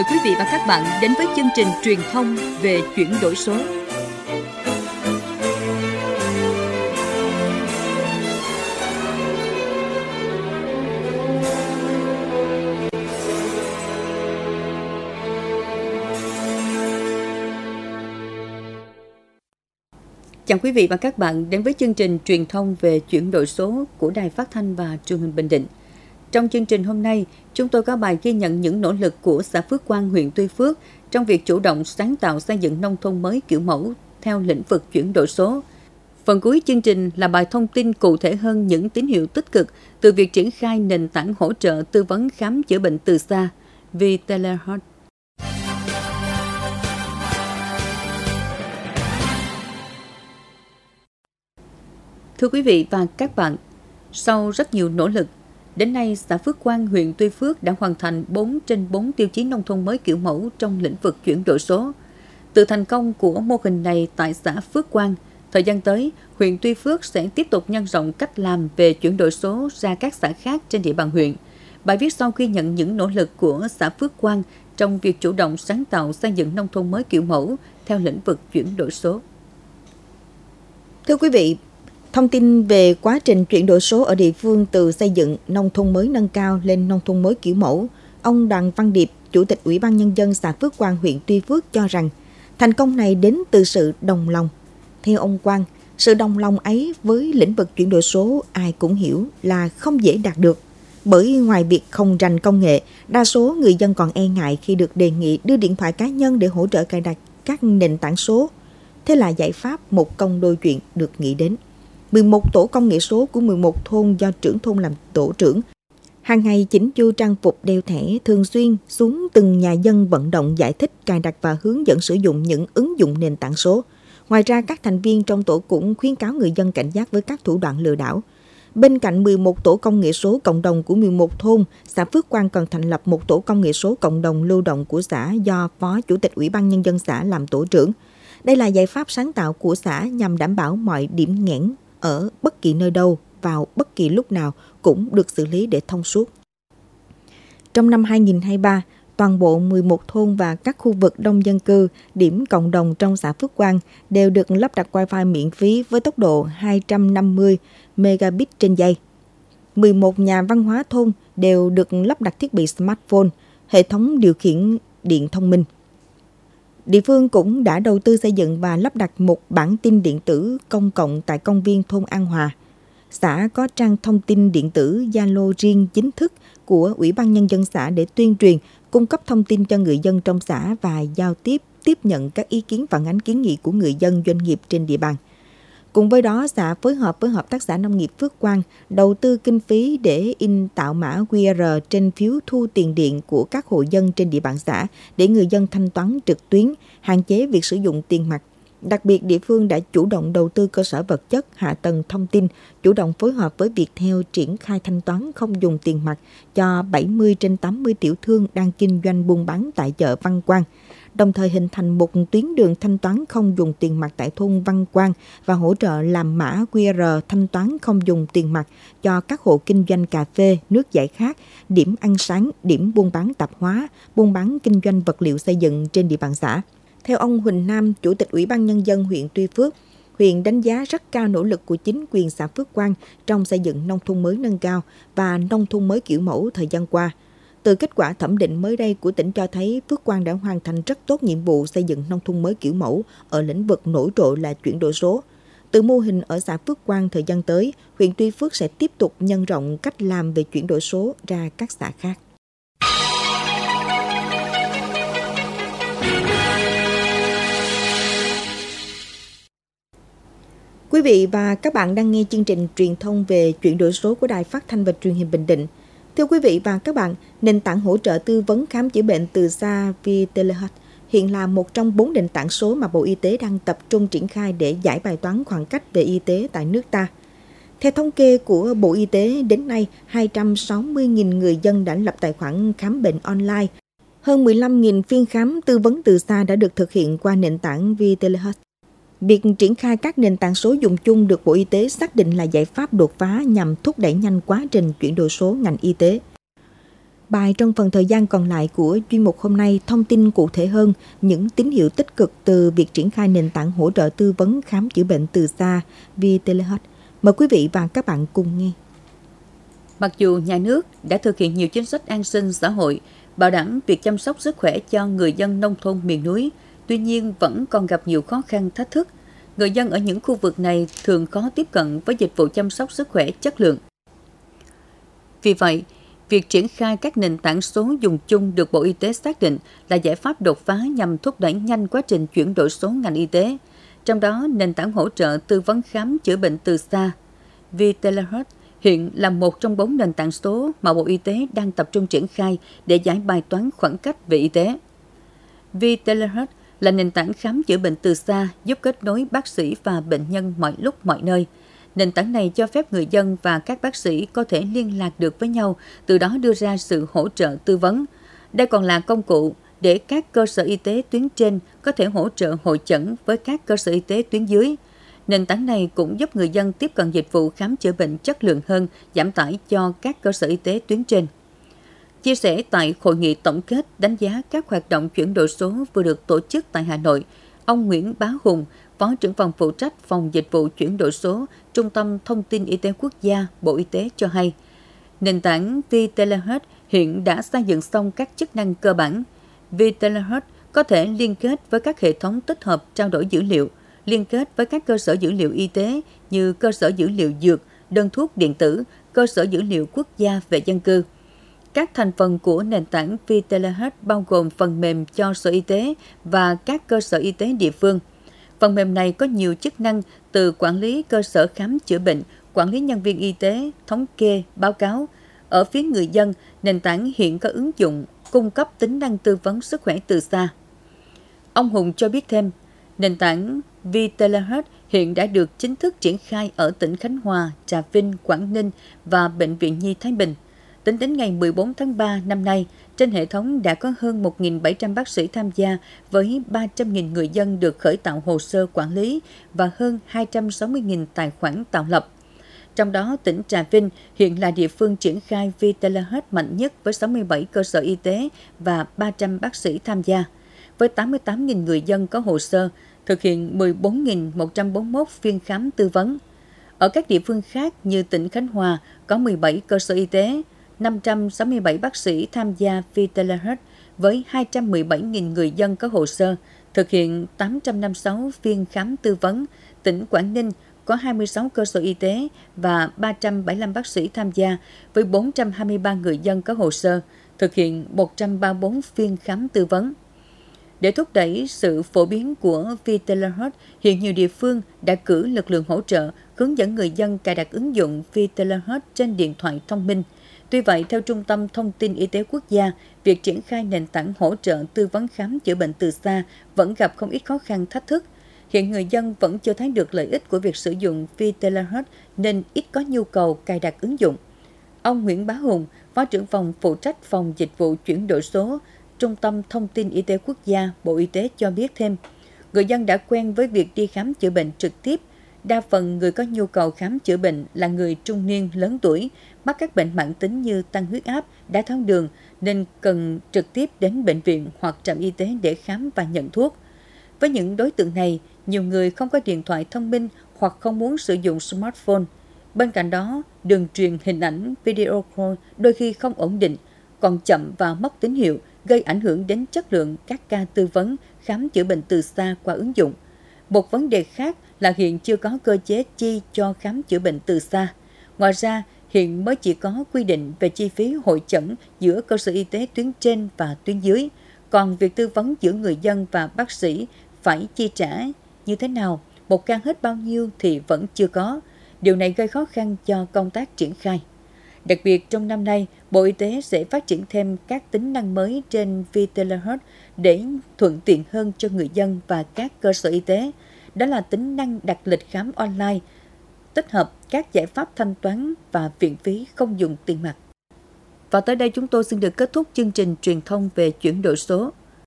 mời quý vị và các bạn đến với chương trình truyền thông về chuyển đổi số. Chào quý vị và các bạn đến với chương trình truyền thông về chuyển đổi số của Đài Phát thanh và Truyền hình Bình Định. Trong chương trình hôm nay, chúng tôi có bài ghi nhận những nỗ lực của xã Phước Quang, huyện Tuy Phước trong việc chủ động sáng tạo xây dựng nông thôn mới kiểu mẫu theo lĩnh vực chuyển đổi số. Phần cuối chương trình là bài thông tin cụ thể hơn những tín hiệu tích cực từ việc triển khai nền tảng hỗ trợ tư vấn khám chữa bệnh từ xa vì Telehealth. Thưa quý vị và các bạn, sau rất nhiều nỗ lực, đến nay xã Phước Quang, huyện Tuy Phước đã hoàn thành 4 trên 4 tiêu chí nông thôn mới kiểu mẫu trong lĩnh vực chuyển đổi số. Từ thành công của mô hình này tại xã Phước Quang, thời gian tới, huyện Tuy Phước sẽ tiếp tục nhân rộng cách làm về chuyển đổi số ra các xã khác trên địa bàn huyện. Bài viết sau ghi nhận những nỗ lực của xã Phước Quang trong việc chủ động sáng tạo xây dựng nông thôn mới kiểu mẫu theo lĩnh vực chuyển đổi số. Thưa quý vị, thông tin về quá trình chuyển đổi số ở địa phương từ xây dựng nông thôn mới nâng cao lên nông thôn mới kiểu mẫu, ông Đoàn Văn Điệp, Chủ tịch Ủy ban Nhân dân xã Phước Quang, huyện Tuy Phước cho rằng thành công này đến từ sự đồng lòng. Theo ông Quang, sự đồng lòng ấy với lĩnh vực chuyển đổi số ai cũng hiểu là không dễ đạt được. Bởi ngoài việc không rành công nghệ, đa số người dân còn e ngại khi được đề nghị đưa điện thoại cá nhân để hỗ trợ cài đặt các nền tảng số. Thế là giải pháp một công đôi chuyện được nghĩ đến. 11 tổ công nghệ số của 11 thôn do trưởng thôn làm tổ trưởng. Hàng ngày chỉnh chu trang phục đeo thẻ, thường xuyên xuống từng nhà dân vận động giải thích, cài đặt và hướng dẫn sử dụng những ứng dụng nền tảng số. Ngoài ra, các thành viên trong tổ cũng khuyến cáo người dân cảnh giác với các thủ đoạn lừa đảo. Bên cạnh 11 tổ công nghệ số cộng đồng của 11 thôn, xã Phước Quang còn thành lập một tổ công nghệ số cộng đồng lưu động của xã do Phó Chủ tịch Ủy ban Nhân dân xã làm tổ trưởng. Đây là giải pháp sáng tạo của xã nhằm đảm bảo mọi điểm nghẽn ở bất kỳ nơi đâu, vào bất kỳ lúc nào cũng được xử lý để thông suốt. Trong năm 2023, toàn bộ 11 thôn và các khu vực đông dân cư, điểm cộng đồng trong xã Phước Quang đều được lắp đặt Wi-Fi miễn phí với tốc độ 250 megabit trên giây. 11 nhà văn hóa thôn đều được lắp đặt thiết bị smartphone, hệ thống điều khiển điện thông minh. Địa phương cũng đã đầu tư xây dựng và lắp đặt một bản tin điện tử công cộng tại công viên thôn An Hòa. Xã có trang thông tin điện tử Zalo riêng chính thức của Ủy ban Nhân dân xã để tuyên truyền, cung cấp thông tin cho người dân trong xã và giao tiếp nhận các ý kiến phản ánh kiến nghị của người dân, doanh nghiệp trên địa bàn. Cùng với đó, xã phối hợp với Hợp tác xã Nông nghiệp Phước Quang đầu tư kinh phí để in tạo mã QR trên phiếu thu tiền điện của các hộ dân trên địa bàn xã để người dân thanh toán trực tuyến, hạn chế việc sử dụng tiền mặt. Đặc biệt, địa phương đã chủ động đầu tư cơ sở vật chất, hạ tầng thông tin, chủ động phối hợp với Viettel triển khai thanh toán không dùng tiền mặt cho 70 trên 80 tiểu thương đang kinh doanh buôn bán tại chợ Văn Quang, đồng thời hình thành một tuyến đường thanh toán không dùng tiền mặt tại thôn Văn Quang và hỗ trợ làm mã QR thanh toán không dùng tiền mặt cho các hộ kinh doanh cà phê, nước giải khát, điểm ăn sáng, điểm buôn bán tạp hóa, buôn bán kinh doanh vật liệu xây dựng trên địa bàn xã. Theo ông Huỳnh Nam, Chủ tịch Ủy ban Nhân dân huyện Tuy Phước, huyện đánh giá rất cao nỗ lực của chính quyền xã Phước Quang trong xây dựng nông thôn mới nâng cao và nông thôn mới kiểu mẫu thời gian qua. Từ kết quả thẩm định mới đây của tỉnh cho thấy Phước Quang đã hoàn thành rất tốt nhiệm vụ xây dựng nông thôn mới kiểu mẫu ở lĩnh vực nổi trội là chuyển đổi số. Từ mô hình ở xã Phước Quang thời gian tới, huyện Tuy Phước sẽ tiếp tục nhân rộng cách làm về chuyển đổi số ra các xã khác. Quý vị và các bạn đang nghe chương trình truyền thông về chuyển đổi số của Đài Phát thanh và Truyền hình Bình Định. Thưa quý vị và các bạn, nền tảng hỗ trợ tư vấn khám chữa bệnh từ xa via Telehealth hiện là một trong 4 nền tảng số mà Bộ Y tế đang tập trung triển khai để giải bài toán khoảng cách về y tế tại nước ta. Theo thống kê của Bộ Y tế, đến nay 260.000 người dân đã lập tài khoản khám bệnh online. Hơn 15.000 phiên khám tư vấn từ xa đã được thực hiện qua nền tảng via Telehealth. Việc triển khai các nền tảng số dùng chung được Bộ Y tế xác định là giải pháp đột phá nhằm thúc đẩy nhanh quá trình chuyển đổi số ngành y tế. Bài trong phần thời gian còn lại của chuyên mục hôm nay thông tin cụ thể hơn những tín hiệu tích cực từ việc triển khai nền tảng hỗ trợ tư vấn khám chữa bệnh từ xa V-Telehealth. Mời quý vị và các bạn cùng nghe. Mặc dù nhà nước đã thực hiện nhiều chính sách an sinh xã hội, bảo đảm việc chăm sóc sức khỏe cho người dân nông thôn miền núi, tuy nhiên vẫn còn gặp nhiều khó khăn thách thức. Người dân ở những khu vực này thường khó tiếp cận với dịch vụ chăm sóc sức khỏe chất lượng. Vì vậy, việc triển khai các nền tảng số dùng chung được Bộ Y tế xác định là giải pháp đột phá nhằm thúc đẩy nhanh quá trình chuyển đổi số ngành y tế. Trong đó, nền tảng hỗ trợ tư vấn khám chữa bệnh từ xa V-Telehealth hiện là một trong 4 nền tảng số mà Bộ Y tế đang tập trung triển khai để giải bài toán khoảng cách về y tế. V-Telehealth là nền tảng khám chữa bệnh từ xa giúp kết nối bác sĩ và bệnh nhân mọi lúc mọi nơi. Nền tảng này cho phép người dân và các bác sĩ có thể liên lạc được với nhau, từ đó đưa ra sự hỗ trợ tư vấn. Đây còn là công cụ để các cơ sở y tế tuyến trên có thể hỗ trợ hội chẩn với các cơ sở y tế tuyến dưới. Nền tảng này cũng giúp người dân tiếp cận dịch vụ khám chữa bệnh chất lượng hơn, giảm tải cho các cơ sở y tế tuyến trên. Chia sẻ tại hội nghị tổng kết đánh giá các hoạt động chuyển đổi số vừa được tổ chức tại Hà Nội, ông Nguyễn Bá Hùng, Phó trưởng phòng phụ trách phòng dịch vụ chuyển đổi số, Trung tâm Thông tin Y tế Quốc gia, Bộ Y tế cho hay, nền tảng V-Telehealth hiện đã xây dựng xong các chức năng cơ bản. V-Telehealth có thể liên kết với các hệ thống tích hợp trao đổi dữ liệu, liên kết với các cơ sở dữ liệu y tế như cơ sở dữ liệu dược, đơn thuốc điện tử, cơ sở dữ liệu quốc gia về dân cư. Các thành phần của nền tảng V-Telehealth bao gồm phần mềm cho Sở Y tế và các cơ sở y tế địa phương. Phần mềm này có nhiều chức năng từ quản lý cơ sở khám chữa bệnh, quản lý nhân viên y tế, thống kê, báo cáo. Ở phía người dân, nền tảng hiện có ứng dụng cung cấp tính năng tư vấn sức khỏe từ xa. Ông Hùng cho biết thêm, nền tảng V-Telehealth hiện đã được chính thức triển khai ở tỉnh Khánh Hòa, Trà Vinh, Quảng Ninh và Bệnh viện Nhi Thái Bình. Tính đến ngày 14 tháng 3 năm nay, trên hệ thống đã có hơn 1.700 bác sĩ tham gia với 300.000 người dân được khởi tạo hồ sơ quản lý và hơn 260.000 tài khoản tạo lập. Trong đó, tỉnh Trà Vinh hiện là địa phương triển khai V-Telehealth mạnh nhất với 67 cơ sở y tế và 300 bác sĩ tham gia. Với 88.000 người dân có hồ sơ, thực hiện 14.141 phiên khám tư vấn. Ở các địa phương khác như tỉnh Khánh Hòa có 17 cơ sở y tế, 567 bác sĩ tham gia V-Telehealth với 217.000 người dân có hồ sơ, thực hiện 856 phiên khám tư vấn. Tỉnh Quảng Ninh có 26 cơ sở y tế và 375 bác sĩ tham gia với 423 người dân có hồ sơ, thực hiện 134 phiên khám tư vấn. Để thúc đẩy sự phổ biến của V-Telehealth, hiện nhiều địa phương đã cử lực lượng hỗ trợ, hướng dẫn người dân cài đặt ứng dụng V-Telehealth trên điện thoại thông minh. Tuy vậy, theo Trung tâm Thông tin Y tế Quốc gia, việc triển khai nền tảng hỗ trợ tư vấn khám chữa bệnh từ xa vẫn gặp không ít khó khăn thách thức. Hiện người dân vẫn chưa thấy được lợi ích của việc sử dụng V-Telehealth nên ít có nhu cầu cài đặt ứng dụng. Ông Nguyễn Bá Hùng, Phó trưởng phòng phụ trách phòng dịch vụ chuyển đổi số, Trung tâm Thông tin Y tế Quốc gia, Bộ Y tế cho biết thêm, người dân đã quen với việc đi khám chữa bệnh trực tiếp. Đa phần người có nhu cầu khám chữa bệnh là người trung niên lớn tuổi, mắc các bệnh mãn tính như tăng huyết áp, đái tháo đường nên cần trực tiếp đến bệnh viện hoặc trạm y tế để khám và nhận thuốc. Với những đối tượng này, nhiều người không có điện thoại thông minh hoặc không muốn sử dụng smartphone. Bên cạnh đó, đường truyền hình ảnh video call đôi khi không ổn định, còn chậm và mất tín hiệu, gây ảnh hưởng đến chất lượng các ca tư vấn khám chữa bệnh từ xa qua ứng dụng. Một vấn đề khác là hiện chưa có cơ chế chi cho khám chữa bệnh từ xa. Ngoài ra, hiện mới chỉ có quy định về chi phí hội chẩn giữa cơ sở y tế tuyến trên và tuyến dưới. Còn việc tư vấn giữa người dân và bác sĩ phải chi trả như thế nào, một ca hết bao nhiêu thì vẫn chưa có. Điều này gây khó khăn cho công tác triển khai. Đặc biệt trong năm nay, Bộ Y tế sẽ phát triển thêm các tính năng mới trên V-Telehealth để thuận tiện hơn cho người dân và các cơ sở y tế. Đó là tính năng đặt lịch khám online, tích hợp các giải pháp thanh toán và viện phí không dùng tiền mặt. Và tới đây chúng tôi xin được kết thúc chương trình truyền thông về chuyển đổi số.